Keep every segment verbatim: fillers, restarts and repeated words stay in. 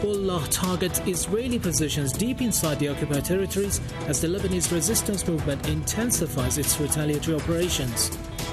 Hezbollah targets Israeli positions deep inside the occupied territories as the Lebanese resistance movement intensifies its retaliatory operations.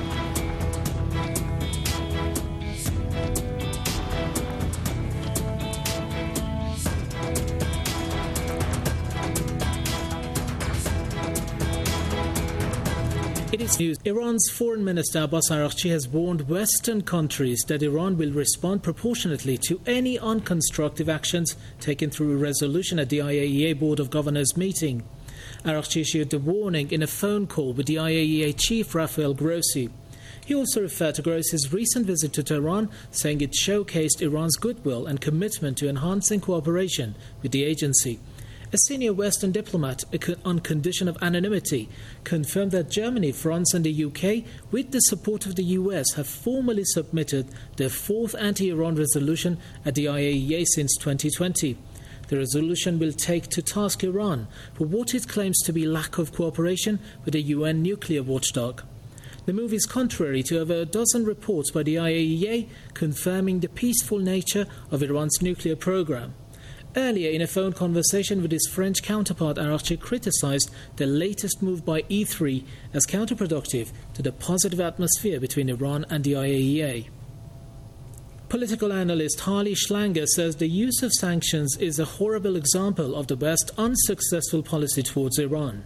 It is news. Iran's Foreign Minister Abbas Araghchi has warned Western countries that Iran will respond proportionately to any unconstructive actions taken through a resolution at the I A E A Board of Governors meeting. Araghchi issued the warning in a phone call with the I A E A chief Rafael Grossi. He also referred to Grossi's recent visit to Tehran, saying it showcased Iran's goodwill and commitment to enhancing cooperation with the agency. A senior Western diplomat, on condition of anonymity, confirmed that Germany, France and the U K, with the support of the U S, have formally submitted their fourth anti-Iran resolution at the I A E A since twenty twenty. The resolution will take to task Iran for what it claims to be lack of cooperation with the U N nuclear watchdog. The move is contrary to over a dozen reports by the I A E A confirming the peaceful nature of Iran's nuclear program. Earlier, in a phone conversation with his French counterpart, Araghchi criticised the latest move by E three as counterproductive to the positive atmosphere between Iran and the I A E A. Political analyst Harley Schlanger says the use of sanctions is a horrible example of the West's unsuccessful policy towards Iran.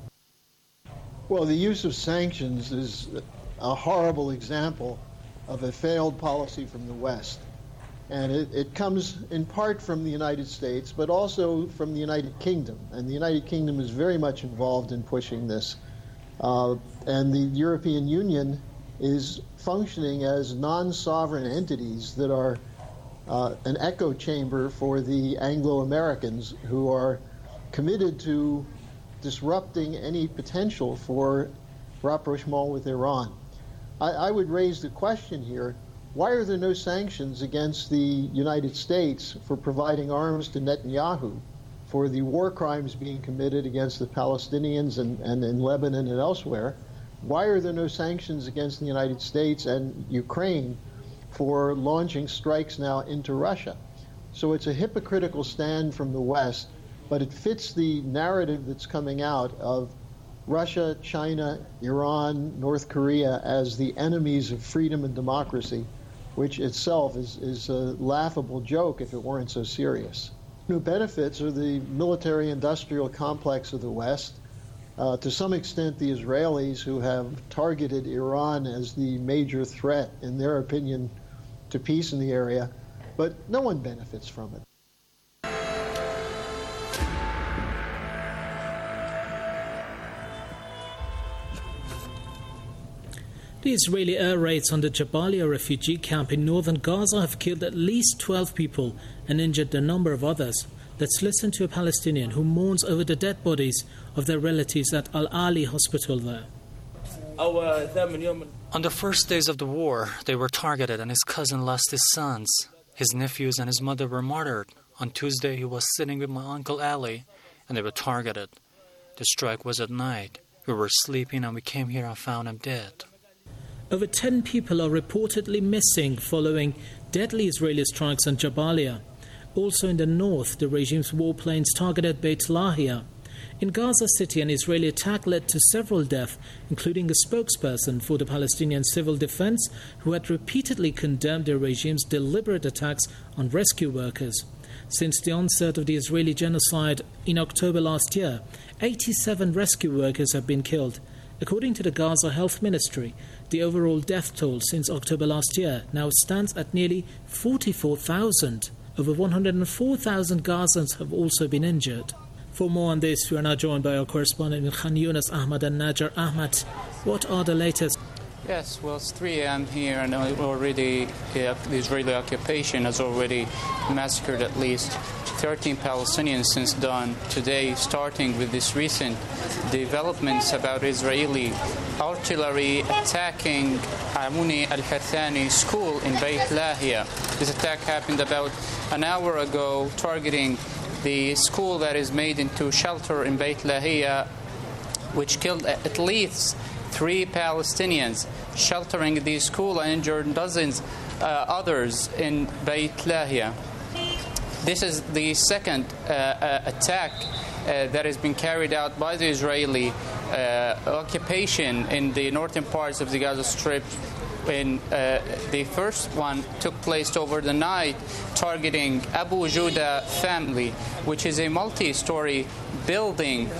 Well, the use of sanctions is a horrible example of a failed policy from the West. And it, it comes in part from the United States, but also from the United Kingdom. And the United Kingdom is very much involved in pushing this. Uh, and the European Union is functioning as non-sovereign entities that are uh, an echo chamber for the Anglo-Americans who are committed to disrupting any potential for rapprochement with Iran. I, I would raise the question here, why are there no sanctions against the United States for providing arms to Netanyahu for the war crimes being committed against the Palestinians and, and in Lebanon and elsewhere? Why are there no sanctions against the United States and Ukraine for launching strikes now into Russia? So it's a hypocritical stand from the West, but it fits the narrative that's coming out of Russia, China, Iran, North Korea as the enemies of freedom and democracy, which itself is, is a laughable joke if it weren't so serious. Who benefits are the military-industrial complex of the West, uh, to some extent the Israelis, who have targeted Iran as the major threat, in their opinion, to peace in the area, but no one benefits from it. The Israeli air raids on the Jabalia refugee camp in northern Gaza have killed at least twelve people and injured a number of others. Let's listen to a Palestinian who mourns over the dead bodies of their relatives at Al-Ali hospital there. On the first days of the war, they were targeted and his cousin lost his sons. His nephews and his mother were martyred. On Tuesday, he was sitting with my uncle Ali and they were targeted. The strike was at night. We were sleeping and we came here and found him dead. Over ten people are reportedly missing following deadly Israeli strikes on Jabalia. Also in the north, the regime's warplanes targeted Beit Lahia. In Gaza City, an Israeli attack led to several deaths, including a spokesperson for the Palestinian Civil Defense who had repeatedly condemned the regime's deliberate attacks on rescue workers. Since the onset of the Israeli genocide in October last year, eighty-seven rescue workers have been killed. According to the Gaza Health Ministry, the overall death toll since October last year now stands at nearly forty-four thousand. Over one hundred four thousand Gazans have also been injured. For more on this, we are now joined by our correspondent in Khan Yunis, Ahmad and Najar. Ahmad, what are the latest? Yes, well, it's three a.m. here, and already uh, the Israeli occupation has already massacred at least thirteen Palestinians since dawn today, starting with this recent developments about Israeli artillery attacking Amuni al-Hathani school in Beit Lahia. This attack happened about an hour ago, targeting the school that is made into shelter in Beit Lahia, which killed at least three Palestinians sheltering the school and injured dozens uh, others in Beit Lahia. This is the second uh, uh, attack uh, that has been carried out by the Israeli uh, occupation in the northern parts of the Gaza Strip. In, uh, the first one took place over the night, targeting Abu Juda family, which is a multi-story building.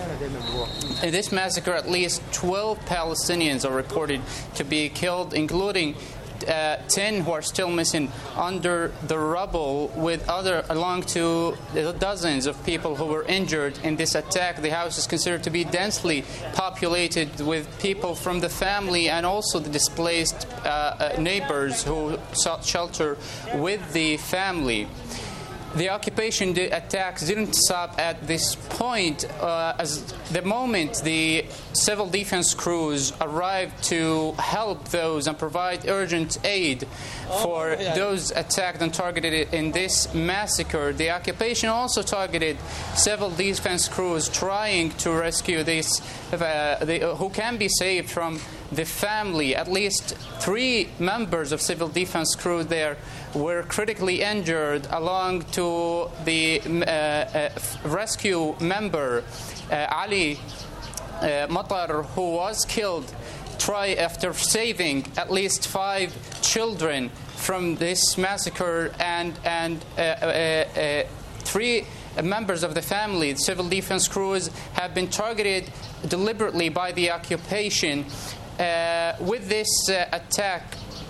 In this massacre, at least twelve Palestinians are reported to be killed, including Uh, ten who are still missing under the rubble, with other along to dozens of people who were injured in this attack. The house is considered to be densely populated with people from the family and also the displaced uh, neighbors who sought shelter with the family. The occupation attacks didn't stop at this point. Uh, as the moment the civil defense crews arrived to help those and provide urgent aid for those attacked and targeted in this massacre, the occupation also targeted civil defense crews trying to rescue these uh, the, uh, who can be saved from the family. At least three members of civil defense crew there were critically injured, along to the uh, uh, rescue member uh, Ali uh, Matar, who was killed try after saving at least five children from this massacre, and and uh, uh, uh, three members of the family, the civil defense crews, have been targeted deliberately by the occupation. Uh, with this uh, attack,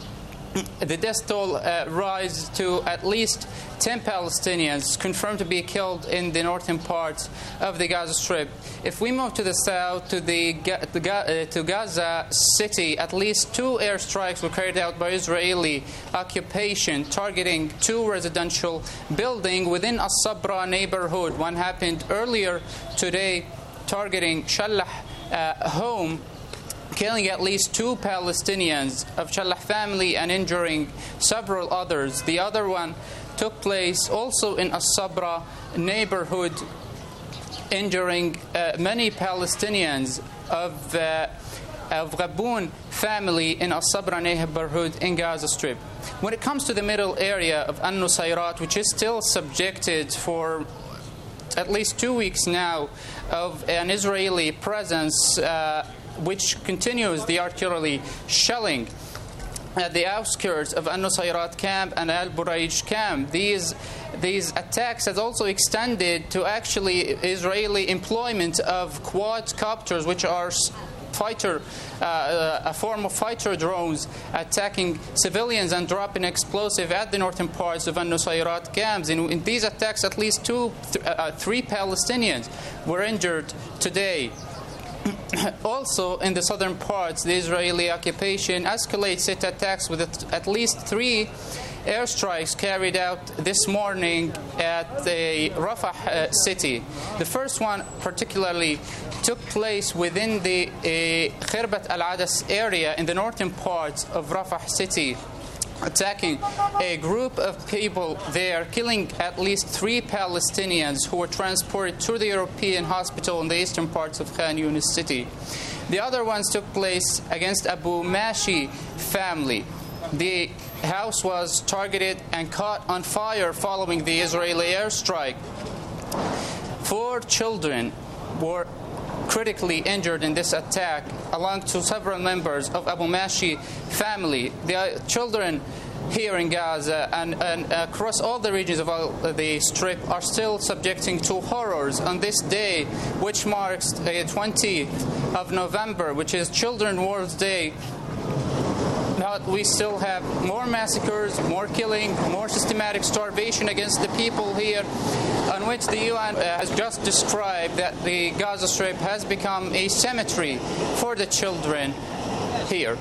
the death toll uh, rise to at least ten Palestinians confirmed to be killed in the northern parts of the Gaza Strip. If we move to the south, to the, the uh, to Gaza City, at least two airstrikes were carried out by Israeli occupation, targeting two residential buildings within As-Sabra neighborhood. One happened earlier today, targeting Shallah uh, home, killing at least two Palestinians of Shallah family and injuring several others. The other one took place also in As-Sabra neighborhood, injuring uh, many Palestinians of uh, of Ghaboun family in As-Sabra neighborhood in Gaza Strip. When it comes to the middle area of An-Nusayrat, which is still subjected for at least two weeks now of an Israeli presence, uh, which continues the artillery shelling at the outskirts of An-Nusayrat camp and Al-Buraij camp. These these attacks has also extended to actually Israeli employment of quadcopters, which are fighter, uh, a form of fighter drones attacking civilians and dropping explosive at the northern parts of An-Nusayrat camps. In, in these attacks, at least two, th- uh, three Palestinians were injured today. Also, in the southern parts, the Israeli occupation escalates its attacks with at least three airstrikes carried out this morning at the Rafah uh, city. The first one particularly took place within the uh, Khirbat al-Adas area in the northern parts of Rafah city, attacking a group of people there, killing at least three Palestinians who were transported to the European hospital in the eastern parts of Khan Yunis city. The other ones took place against Abu Mashi family. The house was targeted and caught on fire following the Israeli airstrike. Four children were critically injured in this attack, along to several members of Abu Mashi family. The uh, children here in Gaza and, and across all the regions of all the Strip are still subjecting to horrors on this day, which marks the twentieth of November, which is Children's World Day. Now we still have more massacres, more killing, more systematic starvation against the people here, on which the U N has just described that the Gaza Strip has become a cemetery for the children here.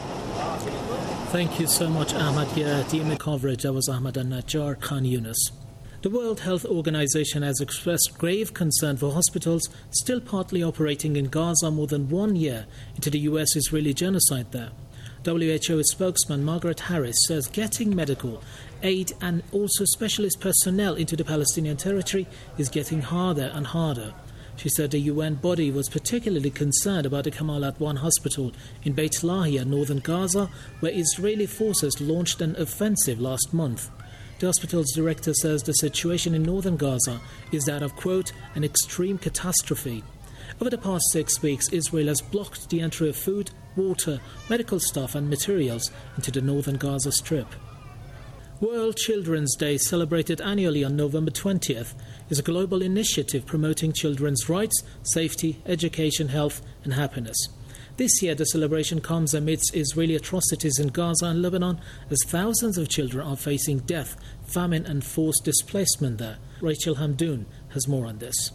Thank you so much, Ahmad. Yeah, the image coverage, that was Ahmad Al-Najjar, Khan Yunis. The World Health Organization has expressed grave concern for hospitals still partly operating in Gaza more than one year into the U S-Israeli genocide there. W H O spokesman Margaret Harris says getting medical aid and also specialist personnel into the Palestinian territory is getting harder and harder. She said the U N body was particularly concerned about the Kamal Adwan hospital in Beit Lahia, northern Gaza, where Israeli forces launched an offensive last month. The hospital's director says the situation in northern Gaza is that of, quote, an extreme catastrophe. Over the past six weeks, Israel has blocked the entry of food, water, medical staff and materials into the northern Gaza Strip. World Children's Day, celebrated annually on November twentieth, is a global initiative promoting children's rights, safety, education, health and happiness. This year, the celebration comes amidst Israeli atrocities in Gaza and Lebanon, as thousands of children are facing death, famine and forced displacement there. Rachel Hamdoun has more on this.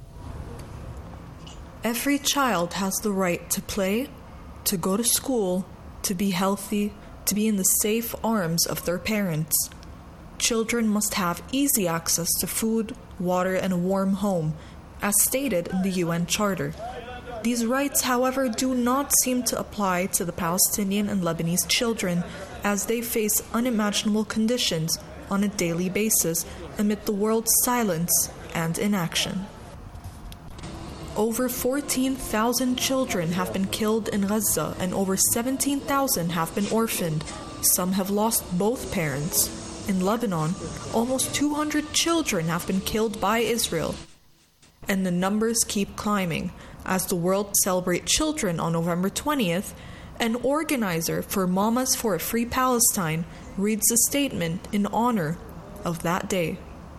Every child has the right to play, to go to school, to be healthy, to be in the safe arms of their parents. Children must have easy access to food, water, and a warm home, as stated in the U N Charter. These rights, however, do not seem to apply to the Palestinian and Lebanese children, as they face unimaginable conditions on a daily basis amid the world's silence and inaction. Over fourteen thousand children have been killed in Gaza and over seventeen thousand have been orphaned. Some have lost both parents. In Lebanon, almost two hundred children have been killed by Israel. And the numbers keep climbing. As the world celebrates children on November twentieth, an organizer for Mamas for a Free Palestine reads a statement in honor of that day.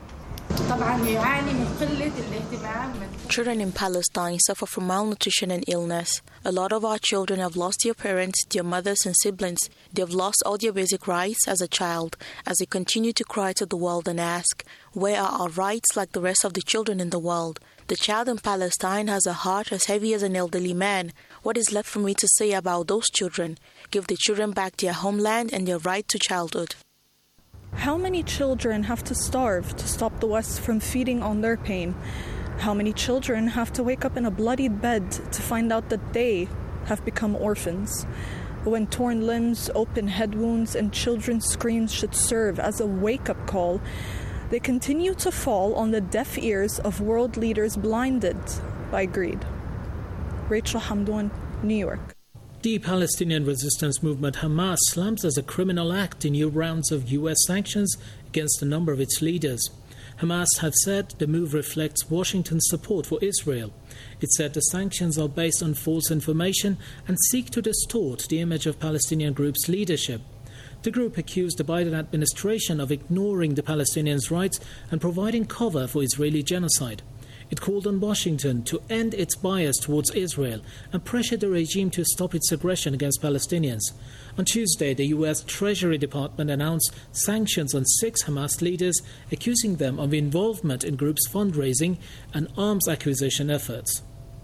Children in Palestine suffer from malnutrition and illness. A lot of our children have lost their parents, their mothers and siblings. They have lost all their basic rights as a child, as they continue to cry to the world and ask, where are our rights like the rest of the children in the world? The child in Palestine has a heart as heavy as an elderly man. What is left for me to say about those children? Give the children back their homeland and their right to childhood. How many children have to starve to stop the West from feeding on their pain? How many children have to wake up in a bloodied bed to find out that they have become orphans? When torn limbs, open head wounds, and children's screams should serve as a wake-up call, they continue to fall on the deaf ears of world leaders blinded by greed. Rachel Hamdoun, New York. The Palestinian resistance movement Hamas slams as a criminal act the new rounds of U S sanctions against a number of its leaders. Hamas had said the move reflects Washington's support for Israel. It said the sanctions are based on false information and seek to distort the image of Palestinian groups' leadership. The group accused the Biden administration of ignoring the Palestinians' rights and providing cover for Israeli genocide. It called on Washington to end its bias towards Israel and pressured the regime to stop its aggression against Palestinians. On Tuesday, the U S Treasury Department announced sanctions on six Hamas leaders, accusing them of involvement in groups' fundraising and arms acquisition efforts.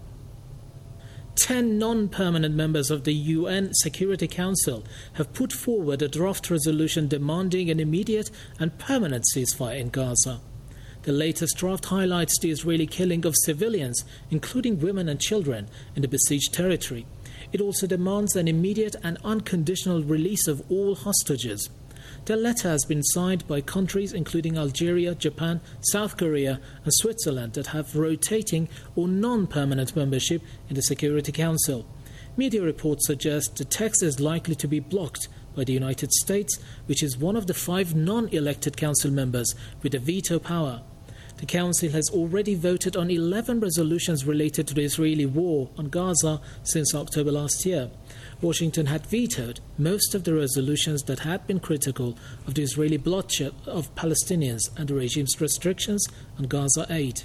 Ten non-permanent members of the U N Security Council have put forward a draft resolution demanding an immediate and permanent ceasefire in Gaza. The latest draft highlights the Israeli killing of civilians, including women and children, in the besieged territory. It also demands an immediate and unconditional release of all hostages. The letter has been signed by countries including Algeria, Japan, South Korea and Switzerland that have rotating or non-permanent membership in the Security Council. Media reports suggest the text is likely to be blocked by the United States, which is one of the five non-elected council members with a veto power. The Council has already voted on eleven resolutions related to the Israeli war on Gaza since October last year. Washington had vetoed most of the resolutions that had been critical of the Israeli bloodshed of Palestinians and the regime's restrictions on Gaza aid.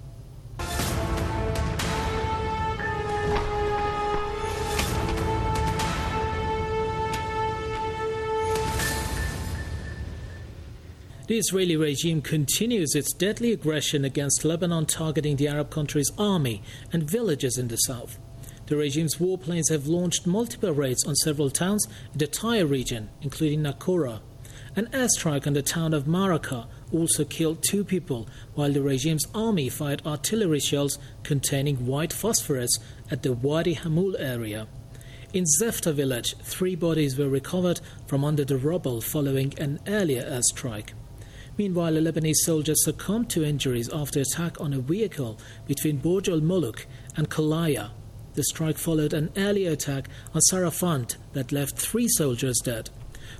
The Israeli regime continues its deadly aggression against Lebanon, targeting the Arab country's army and villages in the south. The regime's warplanes have launched multiple raids on several towns in the Tyre region, including Nakora. An airstrike on the town of Maraka also killed two people, while the regime's army fired artillery shells containing white phosphorus at the Wadi Hamul area. In Zefta village, three bodies were recovered from under the rubble following an earlier airstrike. Meanwhile, a Lebanese soldier succumbed to injuries after attack on a vehicle between Borj al-Muluk and Kalaya. The strike followed an earlier attack on Sarafand that left three soldiers dead.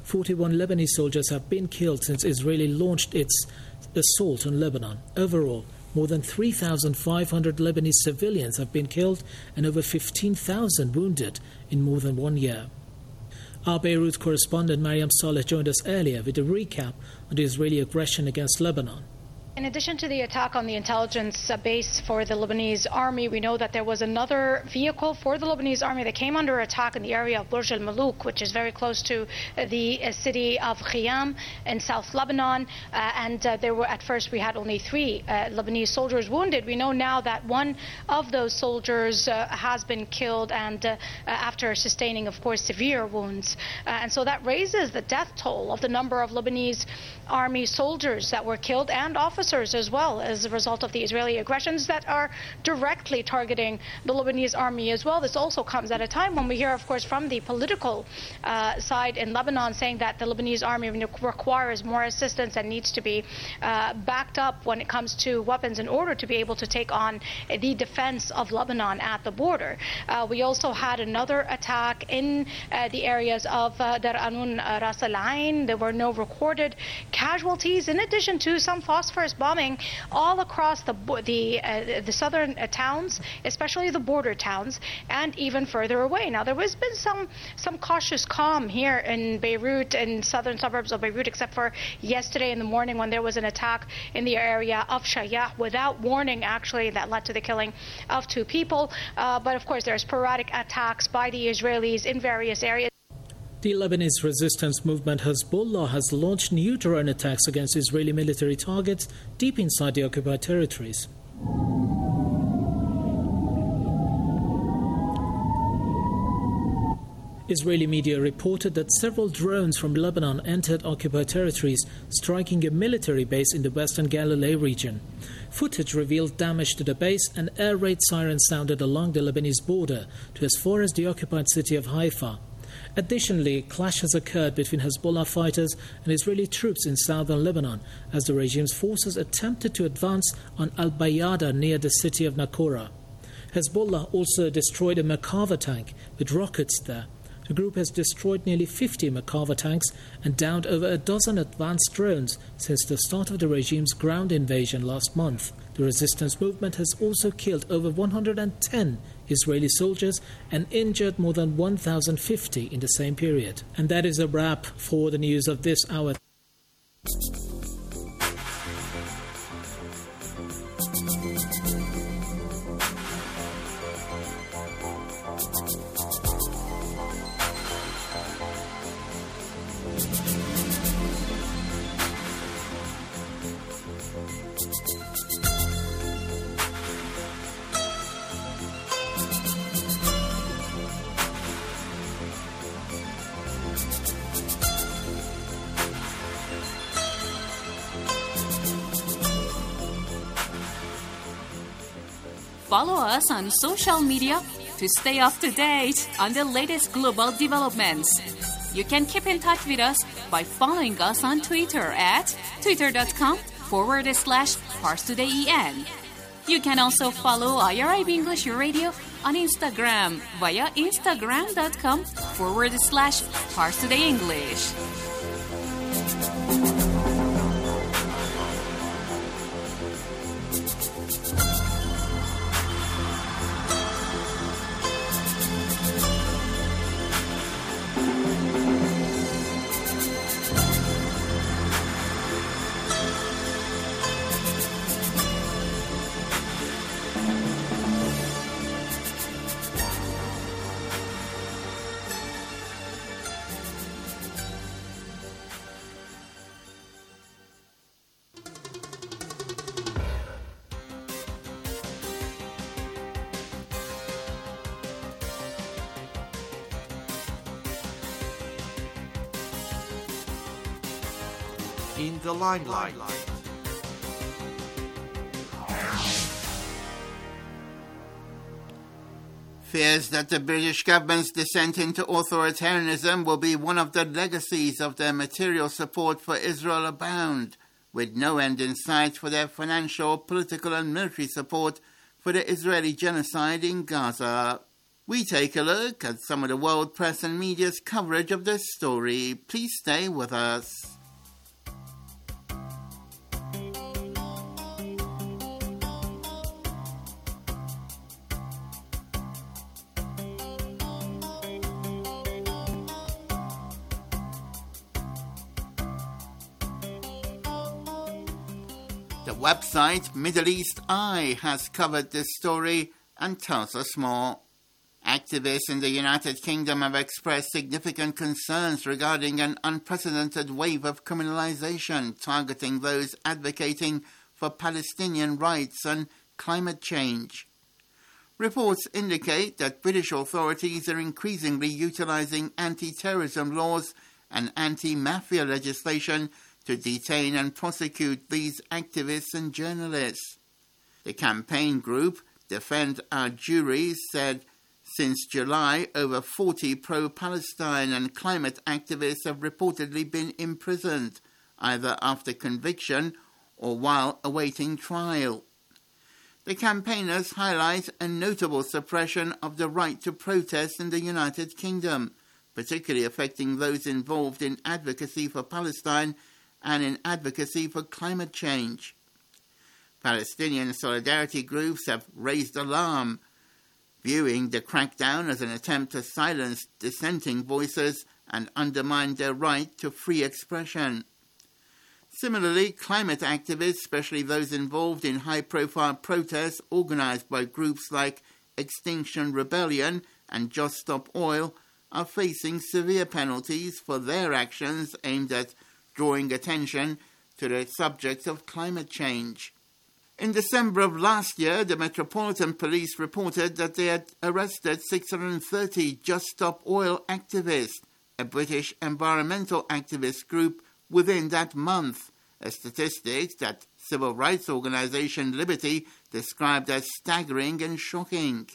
forty-one Lebanese soldiers have been killed since Israel launched its assault on Lebanon. Overall, more than three thousand five hundred Lebanese civilians have been killed and over fifteen thousand wounded in more than one year. Our Beirut correspondent Mariam Saleh joined us earlier with a recap on the Israeli aggression against Lebanon. In addition to the attack on the intelligence base for the Lebanese army, we know that there was another vehicle for the Lebanese army that came under attack in the area of Burj al-Malouk, which is very close to the city of Khiyam in South Lebanon. Uh, and uh, there were, at first, we had only three uh, Lebanese soldiers wounded. We know now that one of those soldiers uh, has been killed, and uh, after sustaining, of course, severe wounds. Uh, and so that raises the death toll of the number of Lebanese army soldiers that were killed and officers as well as a result of the Israeli aggressions that are directly targeting the Lebanese army as well. This also comes at a time when we hear, of course, from the political uh, side in Lebanon saying that the Lebanese army requires more assistance and needs to be uh, backed up when it comes to weapons in order to be able to take on the defense of Lebanon at the border. Uh, we also had another attack in uh, the areas of uh, Dar Anun, uh, Ras Al Ain. There were no recorded casualties, in addition to some phosphorus bombing all across the the uh, the southern uh, towns, especially the border towns, and even further away. Now, there has been some some cautious calm here in Beirut, in southern suburbs of Beirut, except for yesterday in the morning when there was an attack in the area of Shayah without warning, actually, that led to the killing of two people. Uh, but of course, there are sporadic attacks by the Israelis in various areas. The Lebanese resistance movement Hezbollah has launched new drone attacks against Israeli military targets deep inside the occupied territories. Israeli media reported that several drones from Lebanon entered occupied territories, striking a military base in the western Galilee region. Footage revealed damage to the base, and air raid sirens sounded along the Lebanese border to as far as the occupied city of Haifa. Additionally, clashes occurred between Hezbollah fighters and Israeli troops in southern Lebanon as the regime's forces attempted to advance on Al-Bayada near the city of Nakora. Hezbollah also destroyed a Merkava tank with rockets there. The group has destroyed nearly fifty Merkava tanks and downed over a dozen advanced drones since the start of the regime's ground invasion last month. The resistance movement has also killed over one hundred ten Israeli soldiers and injured more than one thousand fifty in the same period. And that is a wrap for the news of this hour. Follow us on social media to stay up to date on the latest global developments. You can keep in touch with us by following us on Twitter at twitter.com forward slash ParsTodayEN. You can also follow I R I B English Radio on Instagram via instagram.com forward slash ParsTodayEnglish. In the limelight. Fears that the British government's descent into authoritarianism will be one of the legacies of their material support for Israel abound, with no end in sight for their financial, political and military support for the Israeli genocide in Gaza. We take a look at some of the world press and media's coverage of this story. Please stay with us. The website Middle East Eye has covered this story and tells us more. Activists in the United Kingdom have expressed significant concerns regarding an unprecedented wave of criminalization targeting those advocating for Palestinian rights and climate change. Reports indicate that British authorities are increasingly utilizing anti-terrorism laws and anti-mafia legislation to detain and prosecute these activists and journalists. The campaign group Defend Our Juries said since July, over forty pro-Palestine and climate activists have reportedly been imprisoned, either after conviction or while awaiting trial. The campaigners highlight a notable suppression of the right to protest in the United Kingdom, particularly affecting those involved in advocacy for Palestine and in advocacy for climate change. Palestinian solidarity groups have raised alarm, viewing the crackdown as an attempt to silence dissenting voices and undermine their right to free expression. Similarly, climate activists, especially those involved in high-profile protests organised by groups like Extinction Rebellion and Just Stop Oil, are facing severe penalties for their actions aimed at drawing attention to the subject of climate change. In December of last year, the Metropolitan Police reported that they had arrested six hundred thirty Just Stop Oil activists, a British environmental activist group, within that month, a statistic that civil rights organisation Liberty described as staggering and shocking.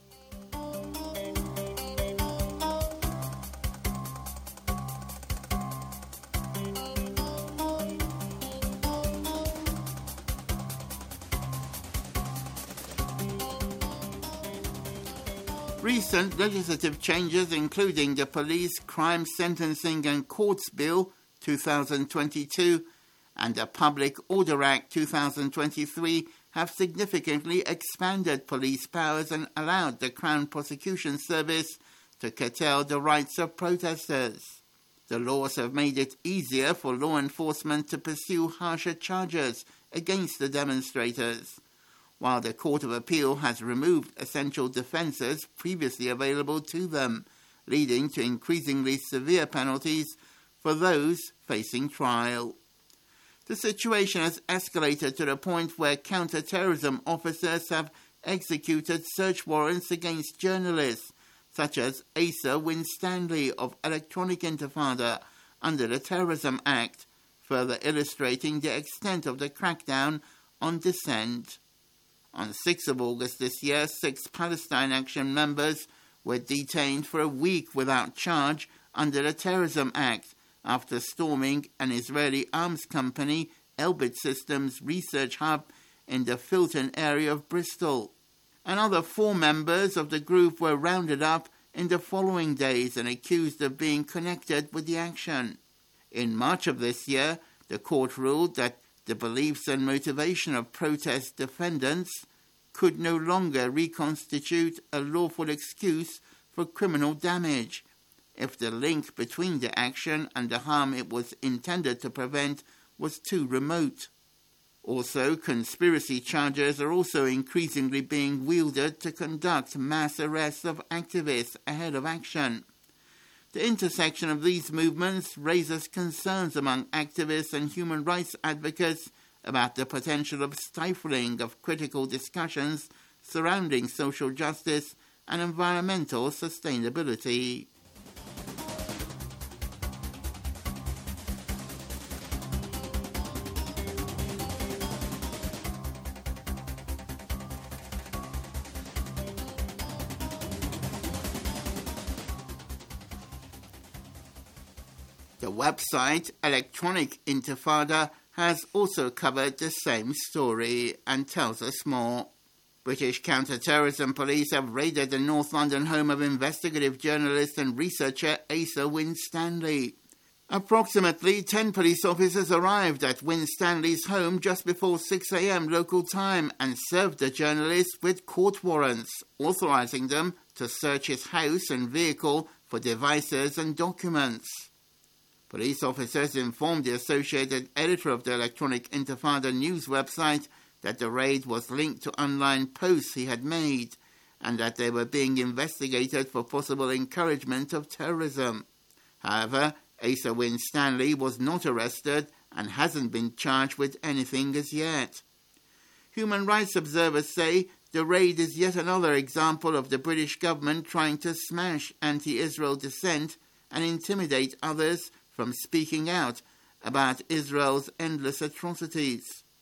Recent legislative changes, including the Police Crime Sentencing and Courts Bill two thousand twenty-two and the Public Order Act two thousand twenty-three, have significantly expanded police powers and allowed the Crown Prosecution Service to curtail the rights of protesters. The laws have made it easier for law enforcement to pursue harsher charges against the demonstrators, while the Court of Appeal has removed essential defences previously available to them, leading to increasingly severe penalties for those facing trial. The situation has escalated to the point where counter-terrorism officers have executed search warrants against journalists, such as Asa Winstanley of Electronic Intifada under the Terrorism Act, further illustrating the extent of the crackdown on dissent. On the sixth of August this year, six Palestine Action members were detained for a week without charge under the Terrorism Act after storming an Israeli arms company, Elbit Systems research hub in the Filton area of Bristol. Another four members of the group were rounded up in the following days and accused of being connected with the action. In March of this year, the court ruled that the beliefs and motivation of protest defendants could no longer reconstitute a lawful excuse for criminal damage if the link between the action and the harm it was intended to prevent was too remote. Also, conspiracy charges are also increasingly being wielded to conduct mass arrests of activists ahead of action. The intersection of these movements raises concerns among activists and human rights advocates about the potential of stifling of critical discussions surrounding social justice and environmental sustainability. The website Electronic Intifada has also covered the same story and tells us more. British counter-terrorism police have raided the North London home of investigative journalist and researcher Asa Winstanley. Approximately ten police officers arrived at Winstanley's home just before six a.m. local time and served the journalist with court warrants, authorising them to search his house and vehicle for devices and documents. Police officers informed the associated editor of the Electronic Intifada news website that the raid was linked to online posts he had made and that they were being investigated for possible encouragement of terrorism. However, Asa Winstanley was not arrested and hasn't been charged with anything as yet. Human rights observers say the raid is yet another example of the British government trying to smash anti-Israel dissent and intimidate others from speaking out about Israel's endless atrocities.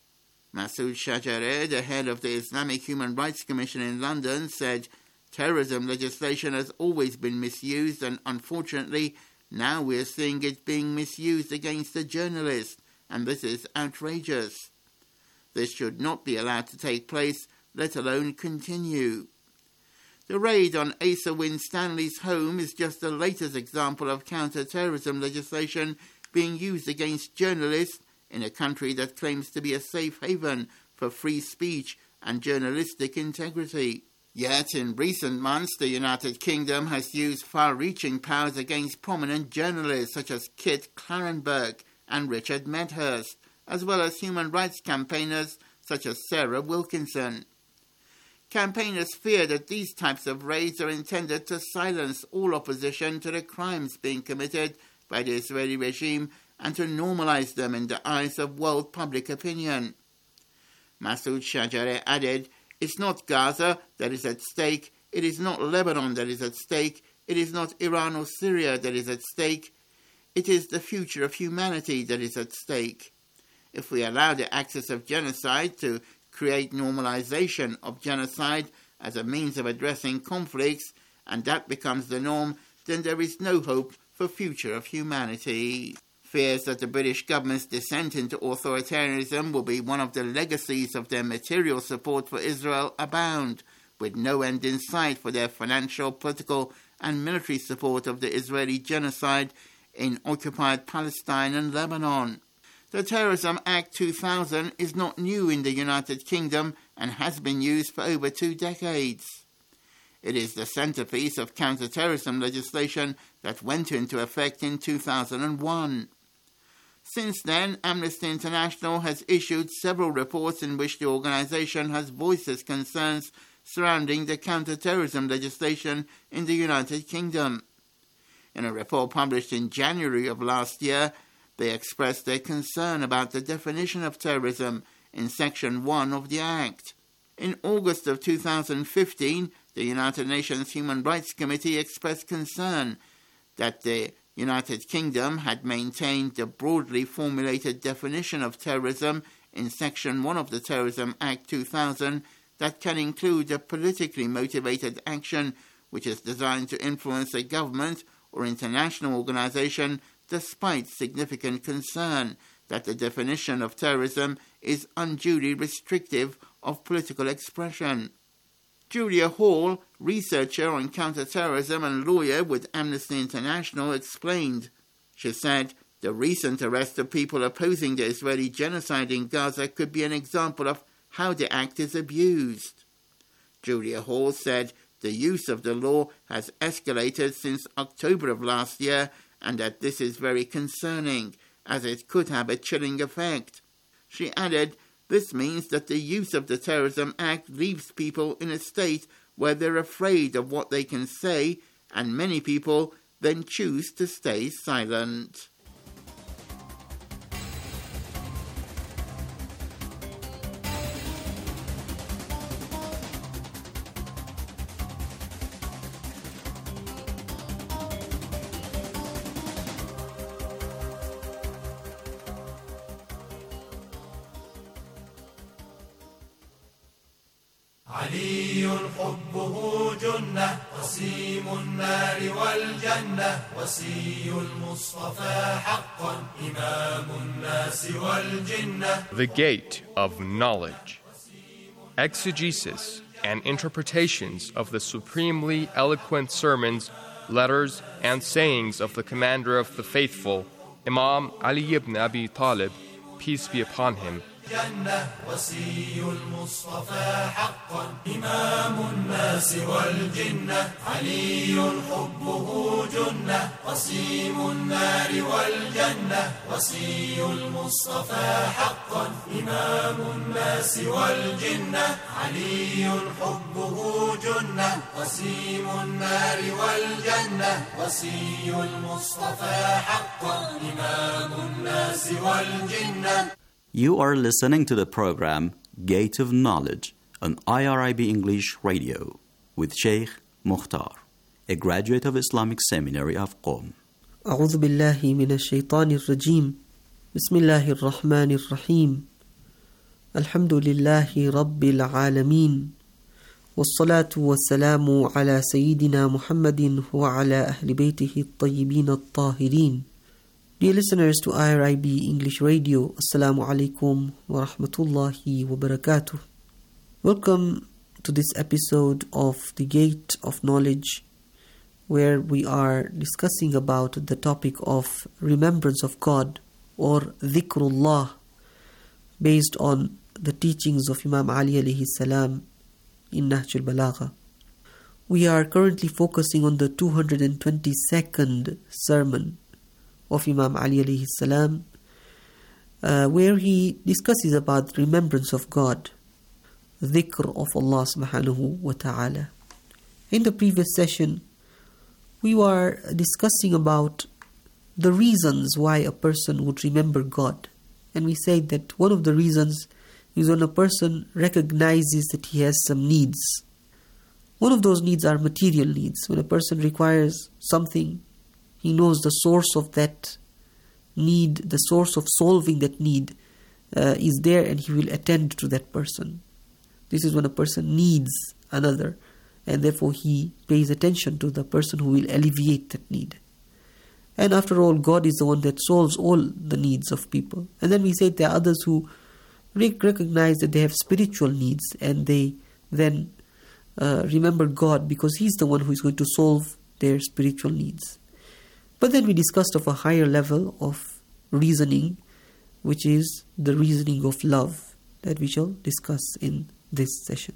Masood Shajareh, the head of the Islamic Human Rights Commission in London, said terrorism legislation has always been misused and, unfortunately, now we're seeing it being misused against a journalist, and this is outrageous. This should not be allowed to take place, let alone continue. The raid on Asa Winstanley's home is just the latest example of counter-terrorism legislation being used against journalists in a country that claims to be a safe haven for free speech and journalistic integrity. Yet, in recent months, the United Kingdom has used far-reaching powers against prominent journalists such as Kit Clarenberg and Richard Medhurst, as well as human rights campaigners such as Sarah Wilkinson. Campaigners fear that these types of raids are intended to silence all opposition to the crimes being committed by the Israeli regime and to normalize them in the eyes of world public opinion. Masood Shajareh added, "It's not Gaza that is at stake, it is not Lebanon that is at stake, it is not Iran or Syria that is at stake, it is the future of humanity that is at stake. If we allow the axis of genocide to create normalization of genocide as a means of addressing conflicts, and that becomes the norm, then there is no hope for future of humanity." Fears that the British government's descent into authoritarianism will be one of the legacies of their material support for Israel abound, with no end in sight for their financial, political and military support of the Israeli genocide in occupied Palestine and Lebanon. The Terrorism Act two thousand is not new in the United Kingdom and has been used for over two decades. It is the centerpiece of counter-terrorism legislation that went into effect in two thousand one. Since then, Amnesty International has issued several reports in which the organization has voiced its concerns surrounding the counter-terrorism legislation in the United Kingdom. In a report published in January of last year, they expressed their concern about the definition of terrorism in Section one of the Act. In August of two thousand fifteen, the United Nations Human Rights Committee expressed concern that the United Kingdom had maintained the broadly formulated definition of terrorism in Section one of the Terrorism Act two thousand that can include a politically motivated action which is designed to influence a government or international organization, despite significant concern that the definition of terrorism is unduly restrictive of political expression. Julia Hall, researcher on counterterrorism and lawyer with Amnesty International, explained. She said, "The recent arrest of people opposing the Israeli genocide in Gaza could be an example of how the act is abused." Julia Hall said the use of the law has escalated since October of last year and that this is very concerning, as it could have a chilling effect. She added, "This means that the use of the Terrorism Act leaves people in a state where they're afraid of what they can say, and many people then choose to stay silent." علي حبه جنة قسيم النار والجنة وصي المصطفى حقا إمام الناس والجنة. The Gate of Knowledge. Exegesis and interpretations of the supremely eloquent sermons, letters, and sayings of the commander of the faithful, Imam Ali ibn Abi Talib, peace be upon him. جنة وصي المصطفى حقا إمام الناس والجنة علي حبه جنة قسيم النار والجنة وصي المصطفى حقا إمام الناس والجنة علي حبه جنة قسيم النار والجنة وصي المصطفى حقا إمام الناس والجنة. You are listening to the program Gate of Knowledge on I R I B English Radio with Sheikh Mukhtar, a graduate of Islamic Seminary of Qom. أعوذ بالله من الشيطان الرجيم بسم الله الرحمن الرحيم الحمد لله رب العالمين والصلاة والسلام على سيدنا محمد وعلى أهل بيته الطيبين الطاهرين. Dear listeners to I R I B English Radio, Assalamu alaikum wa rahmatullahi wa barakatuh. Welcome to this episode of The Gate of Knowledge, where we are discussing about the topic of remembrance of God, or dhikrullah, based on the teachings of Imam Ali alayhi salam in Nahj al-Balagha. We are currently focusing on the two hundred twenty-second sermon of Imam Ali alayhi salam, uh, where he discusses about remembrance of God, dhikr of Allah subhanahu wa ta'ala. In the previous session, we were discussing about the reasons why a person would remember God. And we said that one of the reasons is when a person recognizes that he has some needs. One of those needs are material needs. When a person requires something, he knows the source of that need, the source of solving that need uh, is there, and he will attend to that person. This is when a person needs another, and therefore he pays attention to the person who will alleviate that need. And after all, God is the one that solves all the needs of people. And then we said there are others who recognize that they have spiritual needs, and they then uh, remember God because He's the one who is going to solve their spiritual needs. But then we discussed of a higher level of reasoning, which is the reasoning of love, that we shall discuss in this session.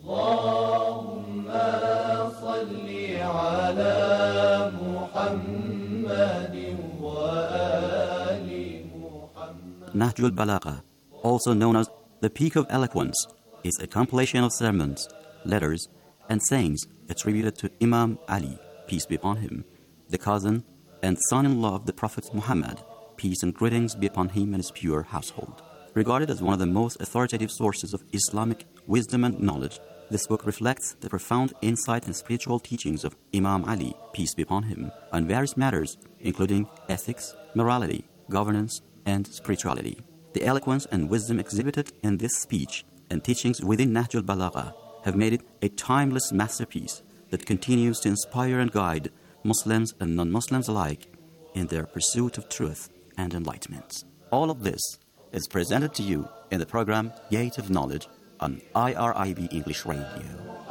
Allahumma salli ala Muhammadin wa ali Muhammad. Nahj al-Balagha, also known as the Peak of Eloquence, is a compilation of sermons, letters, and sayings attributed to Imam Ali, peace be upon him, the cousin and son-in-law of the Prophet Muhammad, peace and greetings be upon him and his pure household. Regarded as one of the most authoritative sources of Islamic wisdom and knowledge, this book reflects the profound insight and spiritual teachings of Imam Ali, peace be upon him, on various matters, including ethics, morality, governance, and spirituality. The eloquence and wisdom exhibited in this speech and teachings within Nahj al-Balagha have made it a timeless masterpiece that continues to inspire and guide Muslims and non-Muslims alike in their pursuit of truth and enlightenment. All of this is presented to you in the program Gate of Knowledge on I R I B English Radio.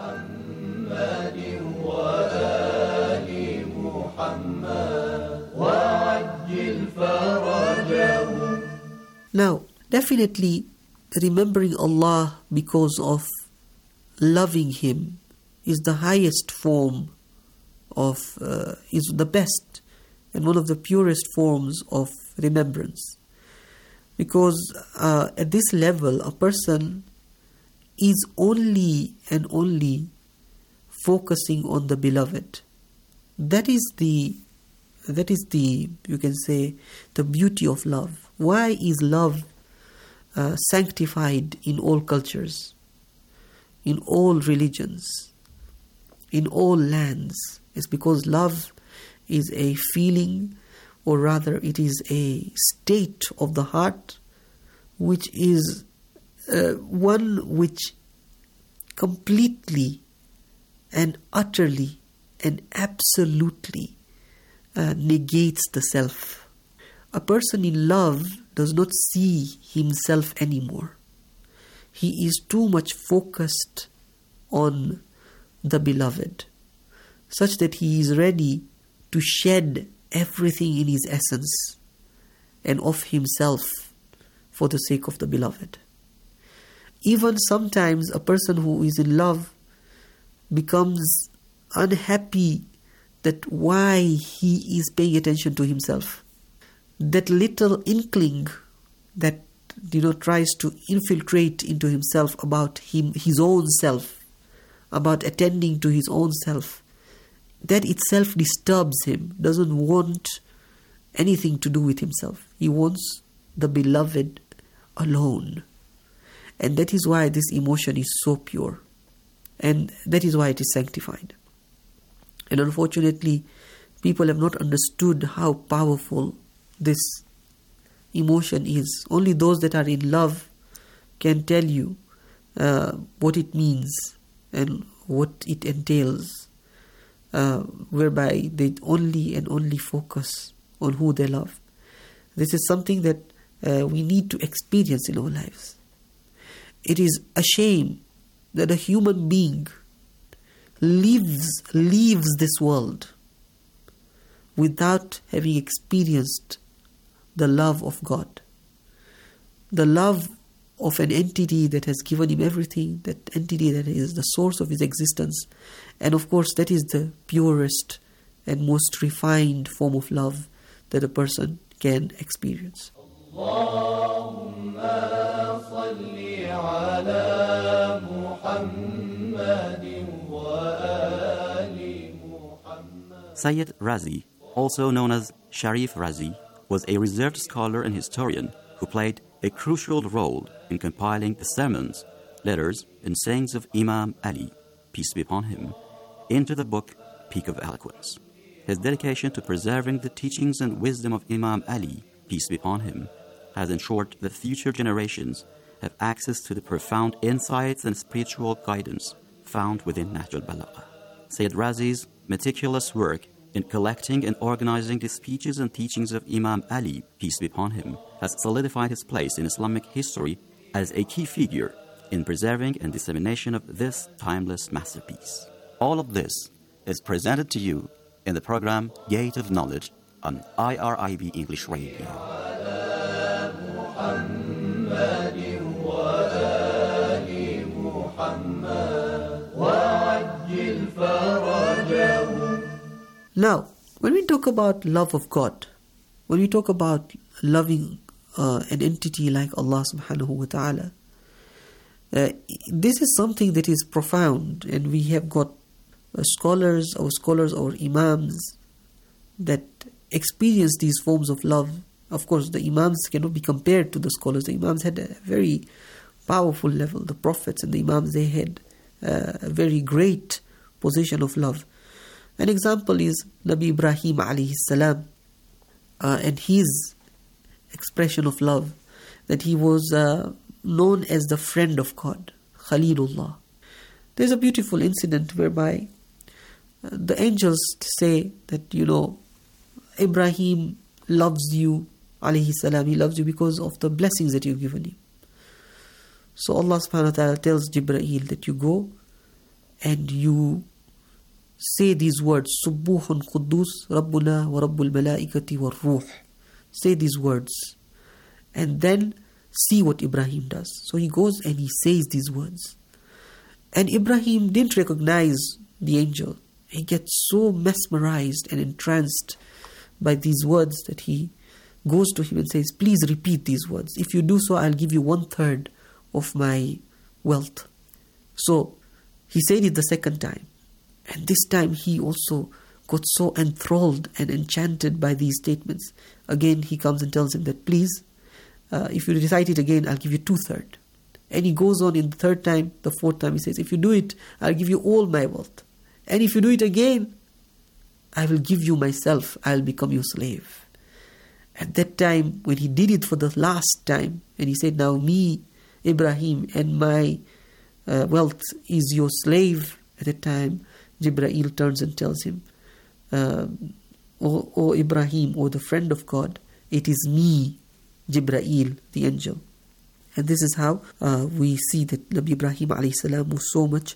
Now, definitely remembering Allah because of loving Him is the highest form of, uh, is the best and one of the purest forms of remembrance. Because uh, at this level, a person is only and only focusing on the beloved. That is the, that is the, you can say, the beauty of love. Why is love uh, sanctified in all cultures, in all religions, in all lands? It's because love is a feeling, or rather it is a state of the heart, which is uh, one which completely and utterly and absolutely uh, negates the self. A person in love does not see himself anymore. He is too much focused on the beloved, such that he is ready to shed everything in his essence and of himself for the sake of the beloved. Even sometimes a person who is in love becomes unhappy that why he is paying attention to himself. That little inkling that, you know, tries to infiltrate into himself about him, his own self, about attending to his own self, that itself disturbs him, doesn't want anything to do with himself. He wants the beloved alone. And that is why this emotion is so pure. And that is why it is sanctified. And unfortunately, people have not understood how powerful this emotion is. Only those that are in love can tell you uh, what it means and what it entails, uh, whereby they only and only focus on who they love. This is something that uh, we need to experience in our lives. It is a shame that a human being lives, leaves this world without having experienced the love of God, the love of an entity that has given him everything, that entity that is the source of his existence. And of course, that is the purest and most refined form of love that a person can experience. Allahumma salli ala Muhammadin wa ali Muhammad. Sayyid Razi, also known as Sharif Razi, was a reserved scholar and historian who played a crucial role in compiling the sermons, letters, and sayings of Imam Ali, peace be upon him, into the book Peak of Eloquence. His dedication to preserving the teachings and wisdom of Imam Ali, peace be upon him, has ensured that future generations have access to the profound insights and spiritual guidance found within Nahj al-Balagha. Sayyid Razi's meticulous work in collecting and organizing the speeches and teachings of Imam Ali, peace be upon him, has solidified his place in Islamic history as a key figure in preserving and dissemination of this timeless masterpiece. All of this is presented to you in the program Gate of Knowledge on I R I B English Radio. Now, when we talk about love of God, when we talk about loving uh, an entity like Allah subhanahu wa ta'ala, uh, this is something that is profound, and we have got uh, scholars, our scholars, our imams that experience these forms of love. Of course, the imams cannot be compared to the scholars. The imams had a very powerful level. The prophets and the imams, they had uh, a very great position of love. An example is Nabi Ibrahim alayhi salam uh, and his expression of love, that he was uh, known as the friend of God, Khalilullah. There's a beautiful incident whereby uh, the angels say that, you know, Ibrahim loves you, alayhi salam, he loves you because of the blessings that you've given him. So Allah subhanahu wa ta'ala tells Jibreel that you go and you say these words, Subbuhun Quddus Rabbuna wa Rabbul Malaikati wa Ruh. Say these words and then see what Ibrahim does. So he goes and he says these words. And Ibrahim didn't recognize the angel. He gets so mesmerized and entranced by these words that he goes to him and says, please repeat these words. If you do so, I'll give you one third of my wealth. So he said it the second time. And this time he also got so enthralled and enchanted by these statements. Again, he comes and tells him that, please, uh, if you recite it again, I'll give you two-thirds. And he goes on in the third time, the fourth time, he says, if you do it, I'll give you all my wealth. And if you do it again, I will give you myself, I'll become your slave. At that time, when he did it for the last time, and he said, now me, Ibrahim, and my uh, wealth is your slave, at that time, Jibreel turns and tells him, uh, O, o Ibrahim, O the friend of God, it is me, Jibreel, the angel. And this is how uh, we see that Nabi Ibrahim alayhi salam was so much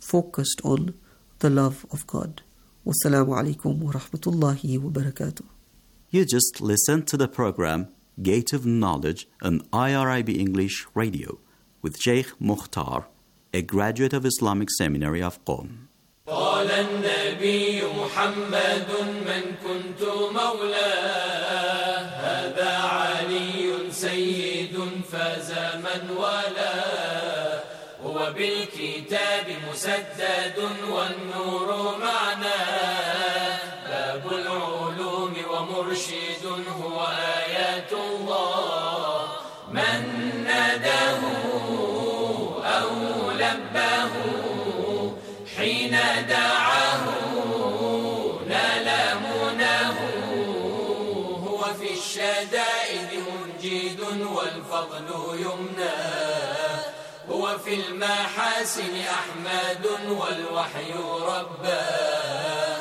focused on the love of God. Wassalamu alaikum wa rahmatullahi wa barakatuh. You just listened to the program Gate of Knowledge on I R I B English Radio with Sheikh Mukhtar, a graduate of Islamic Seminary of Qom. قال النبي محمد من كنت مولاه هذا علي سيد فاز من والاه هو بالكتاب مسدد والنور معناه باب العلوم ومرشد هو آيات الله من ناداه أو لباه حين دعاه نال مناه هو في الشدائد منجد والفضل يمناه هو في المحاسن أحمد والوحي رباه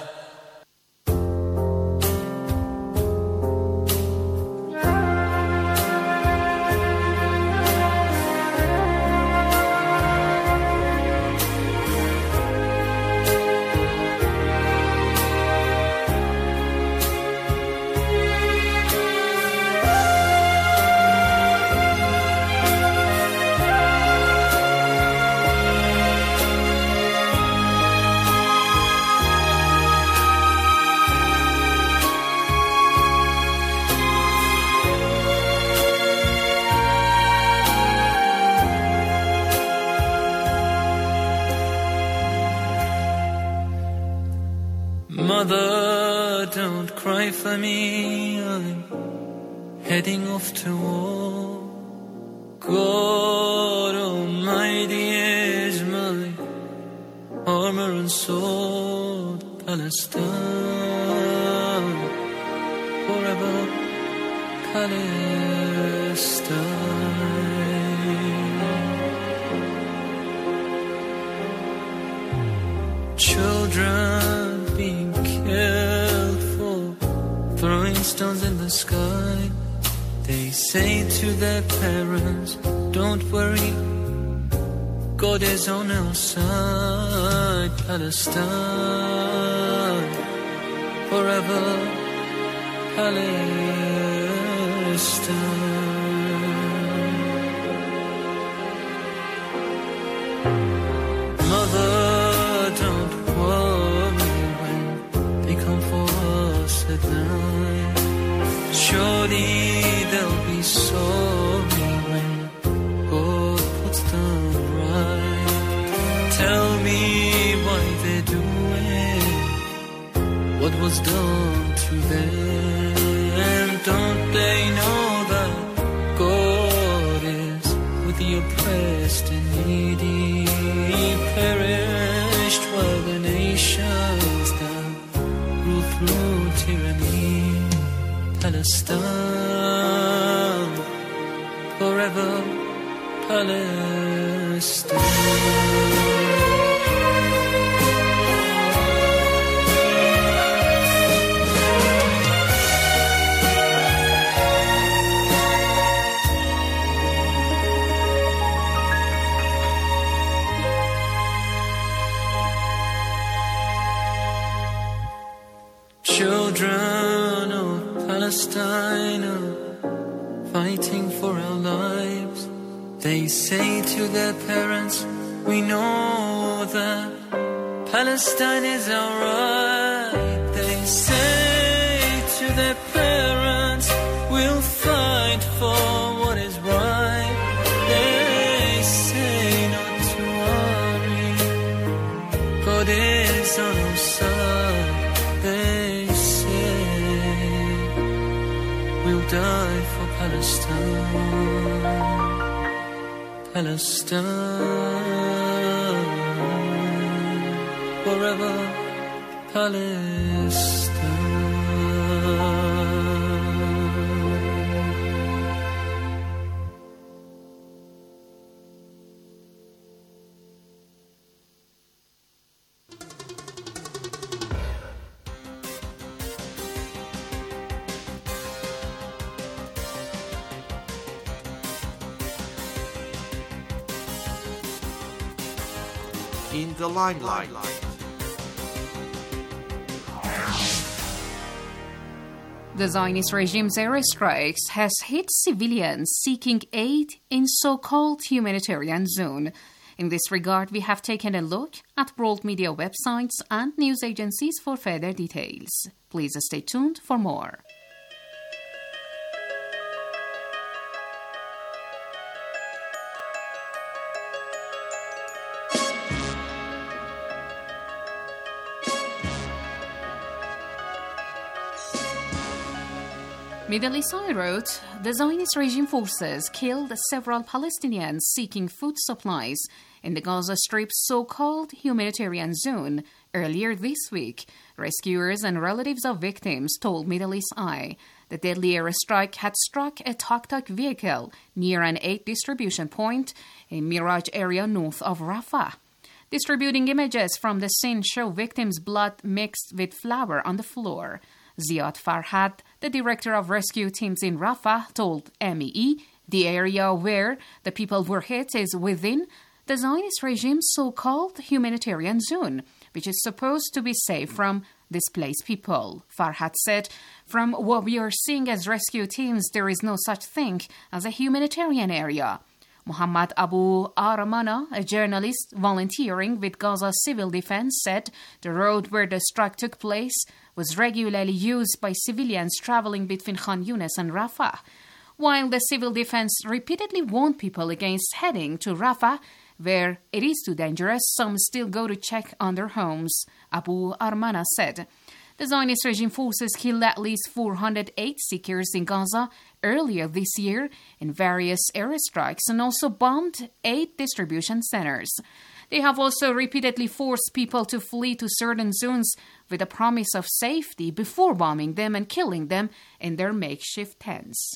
Mother, don't cry for me, I'm heading off to war. God Almighty is my armor and sword. Palestine, forever Palestine. Children being killed for throwing stones in the sky. They say to their parents, don't worry, God is on our side. Palestine, forever Palestine. Mother, don't worry when they come for us at night. Surely they'll be sorry when God puts them right. Tell me why they're doing what was done to them. Don't they know that God is with the oppressed and needy? Perished while the nations that rule through tyranny. Palestine, forever Palestine. Children of Palestine are fighting for our lives. They say to their parents, we know that Palestine is our right. They say to their parents, we'll fight for what is right. They say not to worry, God is on our side. They die for Palestine, Palestine, forever Palestine. in the limelight. The Zionist regime's airstrikes has hit civilians seeking aid in so-called humanitarian zone. In this regard, we have taken a look at world media websites and news agencies for further details. Please stay tuned for more. Middle East Eye wrote, the Zionist regime forces killed several Palestinians seeking food supplies in the Gaza Strip's so-called humanitarian zone. Earlier this week, rescuers and relatives of victims told Middle East Eye the deadly airstrike had struck a tuk-tuk vehicle near an aid distribution point in Miraj area north of Rafah. Distributing images from the scene show victims' blood mixed with flour on the floor. Ziad Farhad, the director of rescue teams in Rafah, told M E E the area where the people were hit is within the Zionist regime's so-called humanitarian zone, which is supposed to be safe from displaced people. Farhad said, from what we are seeing as rescue teams, there is no such thing as a humanitarian area. Muhammad Abu Aramana, a journalist volunteering with Gaza Civil Defense, said the road where the strike took place was regularly used by civilians traveling between Khan Yunis and Rafah. While the Civil Defense repeatedly warned people against heading to Rafah, where it is too dangerous, some still go to check on their homes, Abu Aramana said. The Zionist regime forces killed at least four hundred eight seekers in Gaza earlier this year in various airstrikes and also bombed eight distribution centers. They have also repeatedly forced people to flee to certain zones with a promise of safety before bombing them and killing them in their makeshift tents.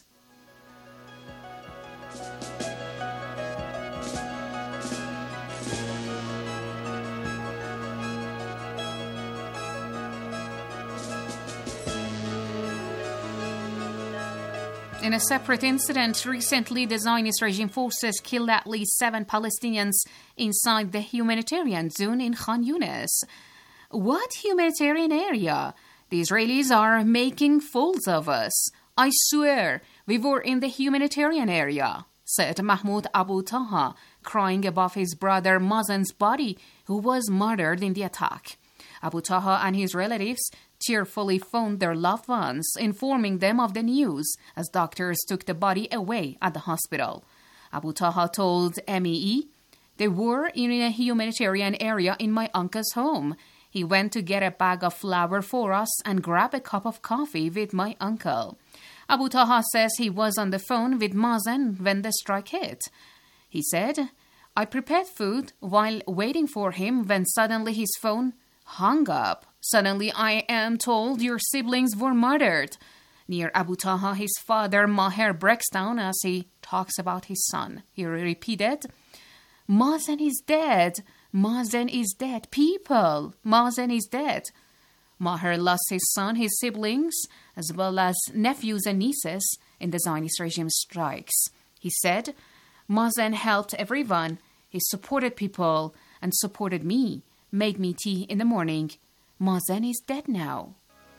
In a separate incident, recently the Zionist regime forces killed at least seven Palestinians inside the humanitarian zone in Khan Yunis. What humanitarian area? The Israelis are making fools of us. I swear, we were in the humanitarian area, said Mahmoud Abu Taha, crying above his brother Mazen's body, who was murdered in the attack. Abu Taha and his relatives tearfully phoned their loved ones, informing them of the news as doctors took the body away at the hospital. Abu Taha told M E E, they were in a humanitarian area in my uncle's home. He went to get a bag of flour for us and grab a cup of coffee with my uncle. Abu Taha says he was on the phone with Mazen when the strike hit. He said, I prepared food while waiting for him when suddenly his phone hung up. Suddenly, I am told your siblings were murdered. Near Abu Taha, his father, Maher, breaks down as he talks about his son. He repeated, Mazen is dead. Mazen is dead. People, Mazen is dead. Maher lost his son, his siblings, as well as nephews and nieces in the Zionist regime strikes. He said, Mazen helped everyone. He supported people and supported me, made me tea in the morning. Mazen is dead now.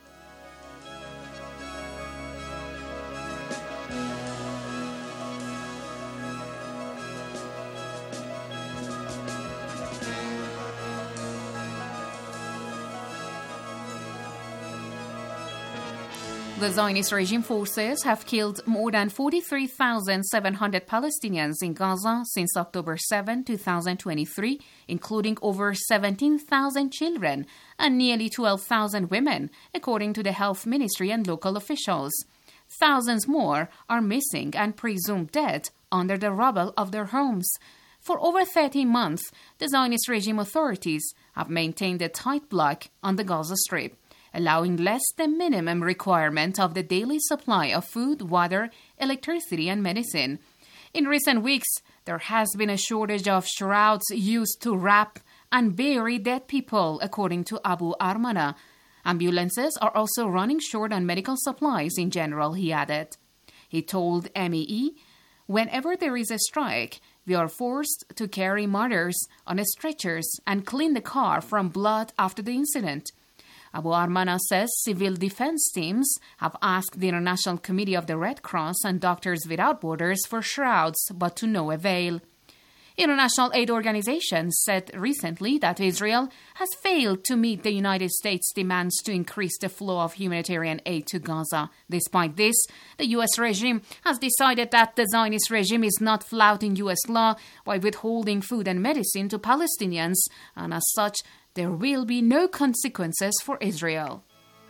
The Zionist regime forces have killed more than forty-three thousand seven hundred Palestinians in Gaza since October seventh, twenty twenty-three, including over seventeen thousand children and nearly twelve thousand women, according to the health ministry and local officials. Thousands more are missing and presumed dead under the rubble of their homes. For over thirteen months, the Zionist regime authorities have maintained a tight block on the Gaza Strip, allowing less than minimum requirement of the daily supply of food, water, electricity, and medicine. In recent weeks, there has been a shortage of shrouds used to wrap and bury dead people, according to Abu Armana. Ambulances are also running short on medical supplies in general, he added. He told M E E, whenever there is a strike, They are forced to carry mothers on stretchers and clean the car from blood after the incident. Abu Armana says civil defense teams have asked the International Committee of the Red Cross and Doctors Without Borders for shrouds, but to no avail. International aid organizations said recently that Israel has failed to meet the United States' demands to increase the flow of humanitarian aid to Gaza. Despite this, the U S regime has decided that the Zionist regime is not flouting U S law by withholding food and medicine to Palestinians, and as such, there will be no consequences for Israel.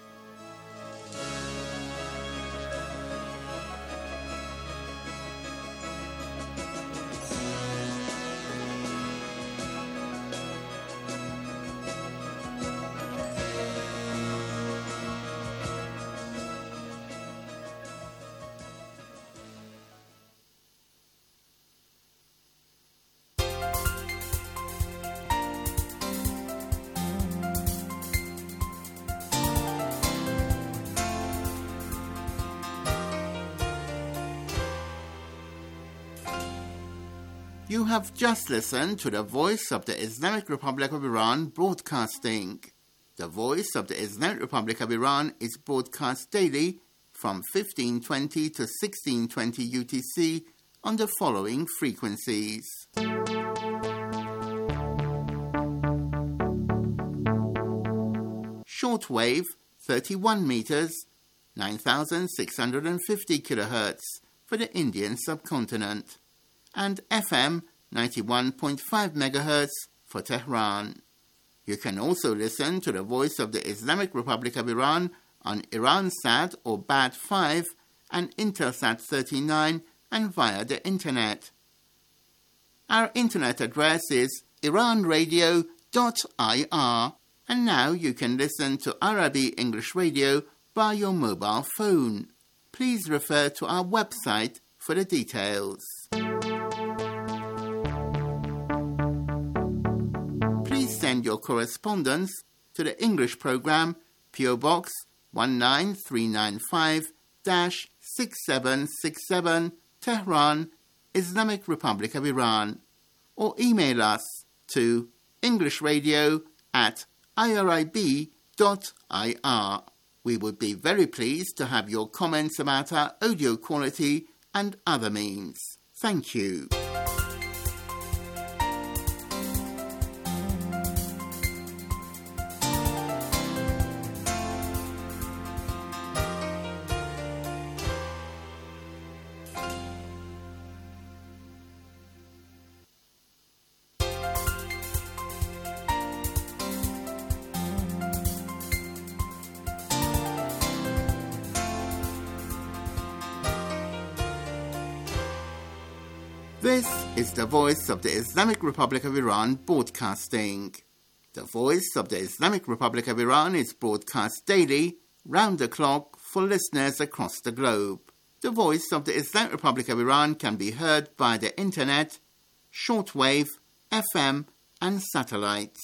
You have just listened to the Voice of the Islamic Republic of Iran broadcasting. The Voice of the Islamic Republic of Iran is broadcast daily from fifteen twenty to sixteen twenty U T C on the following frequencies. Shortwave thirty-one meters, nine thousand six hundred fifty kilohertz for the Indian subcontinent, and F M ninety-one point five megahertz for Tehran. You can also listen to the Voice of the Islamic Republic of Iran on Iransat or B A D five and Intelsat thirty-nine and via the Internet. Our Internet address is iran radio dot I R, and now you can listen to Arabic English Radio by your mobile phone. Please refer to our website for the details. Please send your correspondence to the English program, P O Box one nine three nine five, six seven six seven, Tehran, Islamic Republic of Iran, or email us to englishradio at irib dot I R. We would be very pleased to have your comments about our audio quality and other means. Thank you. This is the Voice of the Islamic Republic of Iran broadcasting. The Voice of the Islamic Republic of Iran is broadcast daily, round the clock, for listeners across the globe. The Voice of the Islamic Republic of Iran can be heard by the Internet, shortwave, F M, and satellites.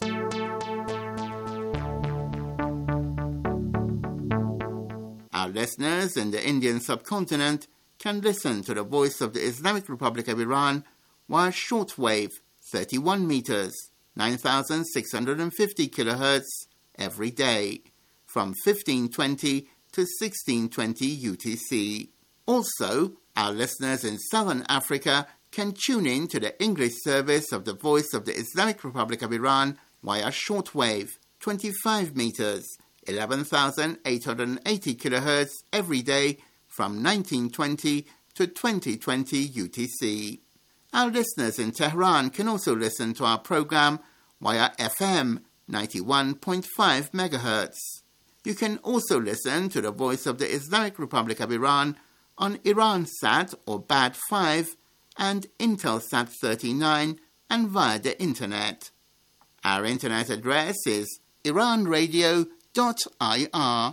Our listeners in the Indian subcontinent can listen to the Voice of the Islamic Republic of Iran via shortwave thirty-one meters, nine thousand six hundred fifty kilohertz every day from fifteen twenty to sixteen twenty U T C. Also, our listeners in Southern Africa can tune in to the English service of the Voice of the Islamic Republic of Iran via shortwave twenty-five meters, eleven thousand eight hundred eighty kilohertz every day from nineteen twenty to twenty twenty U T C. Our listeners in Tehran can also listen to our program via F M ninety-one point five megahertz. You can also listen to the Voice of the Islamic Republic of Iran on Iransat or B A D five and Intelsat thirty-nine and via the Internet. Our Internet address is iran radio dot I R.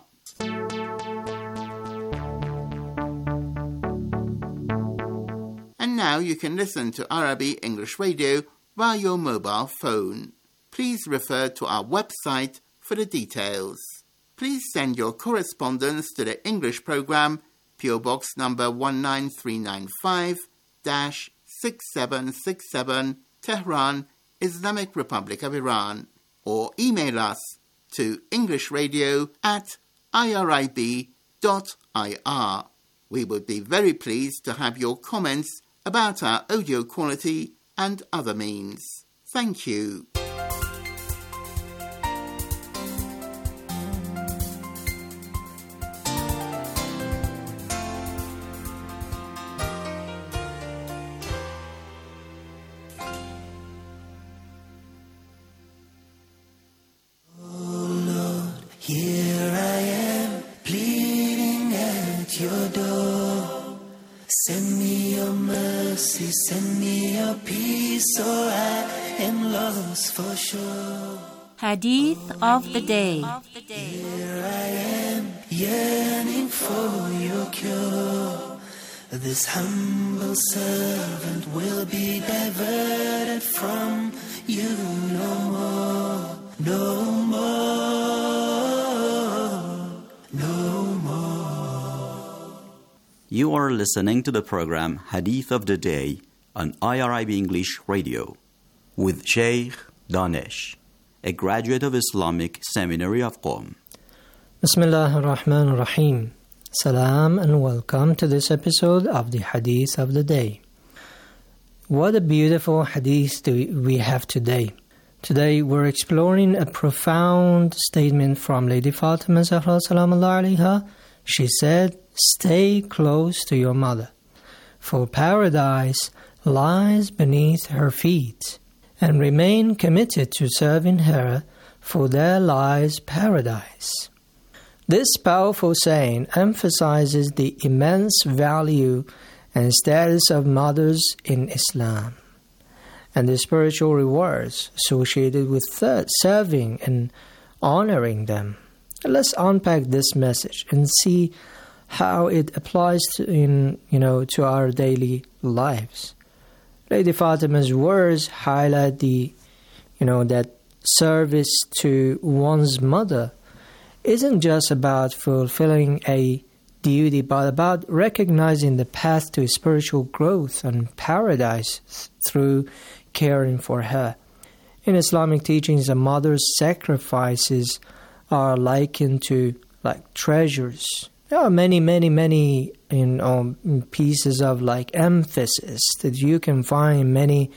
And now you can listen to Arabic English Radio via your mobile phone. Please refer to our website for the details. Please send your correspondence to the English program, P O Box number one nine three nine five, six seven six seven, Tehran, Islamic Republic of Iran, or email us to englishradio at irib dot I R. We would be very pleased to have your comments about our audio quality and other means. Thank you. Here I am, pleading at your door. Send me your mercy, send me your peace, or I am lost for sure. Hadith of the Day. Here I am, yearning for your cure. This humble servant will be diverted from you no more, no more. You are listening to the program Hadith of the Day on I R I B English Radio with Sheikh Danish, a graduate of Islamic Seminary of Qom. Bismillah ar-Rahman ar-Rahim. Salam and welcome to this episode of the Hadith of the Day. What a beautiful hadith do we have today. Today we're exploring a profound statement from Lady Fatima Zahra Salamallah alayha. She said, "Stay close to your mother, for paradise lies beneath her feet, and remain committed to serving her, for there lies paradise." This powerful saying emphasizes the immense value and status of mothers in Islam, and the spiritual rewards associated with serving and honoring them. Let's unpack this message and see how it applies to, in, you know, to our daily lives. Lady Fatima's words highlight the, you know, that service to one's mother isn't just about fulfilling a duty, but about recognizing the path to spiritual growth and paradise through caring for her. In Islamic teachings, a mother's sacrifices are likened to like treasures. There are many, many, many you know, pieces of like emphasis that you can find in many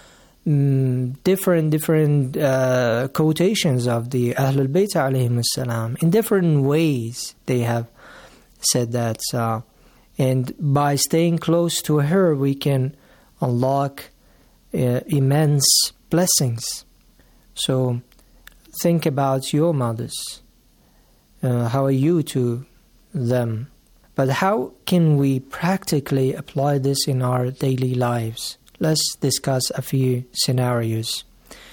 um, different, different uh, quotations of the Ahlul Bayt alayhim salam. In different ways they have said that. Uh, and by staying close to her, we can unlock uh, immense blessings. So think about your mothers. Uh, how are you to them? But how can we practically apply this in our daily lives? Let's discuss a few scenarios.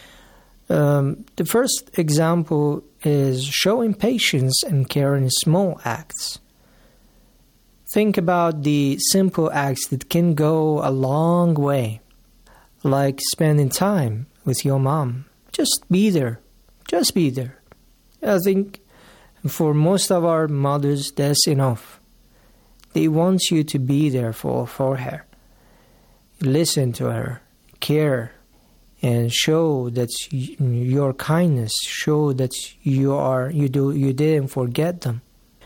Um, the first example is showing patience and care in small acts. Think about the simple acts that can go a long way, like spending time with your mom. Just be there. Just be there. I think for most of our mothers, that's enough. They want you to be there for, for her. Listen to her, care, and show that you, your kindness. Show that you are you do you didn't forget them.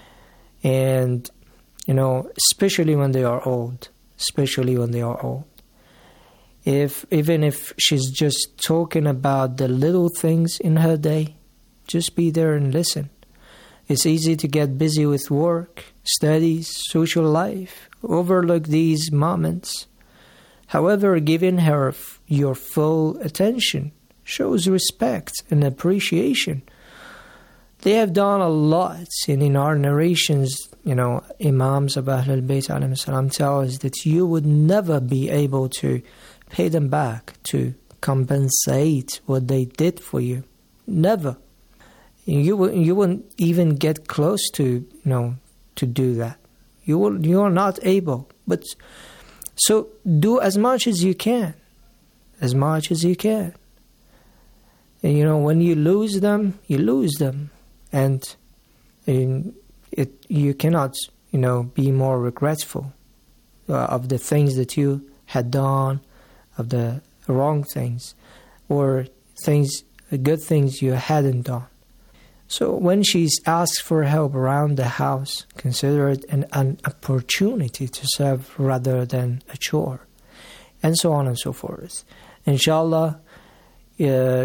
And you know, especially when they are old. Especially when they are old. If even if she's just talking about the little things in her day, just be there and listen. It's easy to get busy with work, studies, social life, overlook these moments. However, giving her f- your full attention shows respect and appreciation. They have done a lot, and in our narrations, you know, Imams of Ahlul Bayt alayhim salam tell us that you would never be able to pay them back, to compensate what they did for you. Never. You will, you wouldn't even get close to, you know, to do that. You will, you are not able. But so do as much as you can, as much as you can. And you know, when you lose them, you lose them, and, and it you cannot, you know, be more regretful uh, of the things that you had done of the wrong things or things, good things you hadn't done. So when she's asked for help around the house, consider it an, an opportunity to serve rather than a chore, and so on and so forth. Inshallah, uh,